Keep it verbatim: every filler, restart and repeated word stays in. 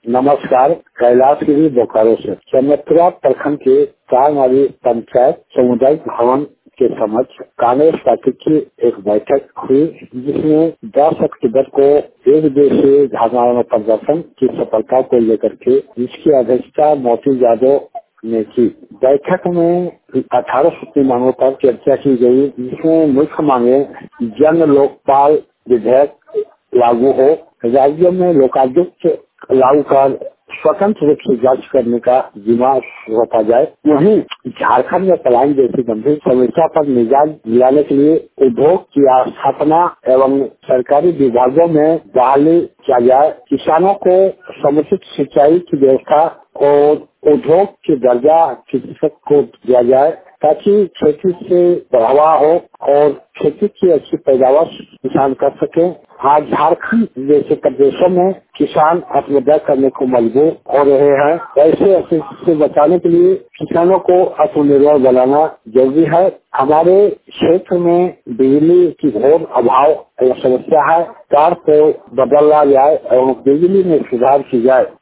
नमस्कार। कैलाशगिरी बोकारो से चमत्रा प्रखंड के चारमारी पंचायत सामुदायिक भवन के समक्ष कांग्रेस पार्टी की एक बैठक हुई, जिसमें दस अक्टूबर को एक दिवसीय धरना प्रदर्शन की सफलता को लेकर के जिसकी अध्यक्षता मोती यादव ने की। बैठक में अठारह सूत्री मांगों पर चर्चा की गई, जिसमें मुख्य मांगे जन लोकपाल विधेयक लागू हो, राज्यों में लोकायुक्त लागू कर स्वतंत्र रूप से जांच करने का जिम्मा सौंपा जाए। वहीं झारखंड में पलायन जैसी गंभीर समस्या पर निजात दिलाने के लिए उद्योग की स्थापना एवं सरकारी विभागों में बहाली किया जाए। किसानों को समुचित सिंचाई की व्यवस्था और उद्योग के दर्जा कृषक को दिया जाए, ताकि खेती से बढ़ावा हो और खेती की अच्छी पैदावार किसान कर सके। आज झारखंड जैसे प्रदेशों में किसान आत्महत्या करने को मजबूर हो रहे हैं। ऐसे से बचाने के लिए किसानों को आत्मनिर्भर बनाना जरूरी है। हमारे क्षेत्र में बिजली की घोर अभाव समस्या है। तार को बदला जाए और बिजली में सुधार की जाए।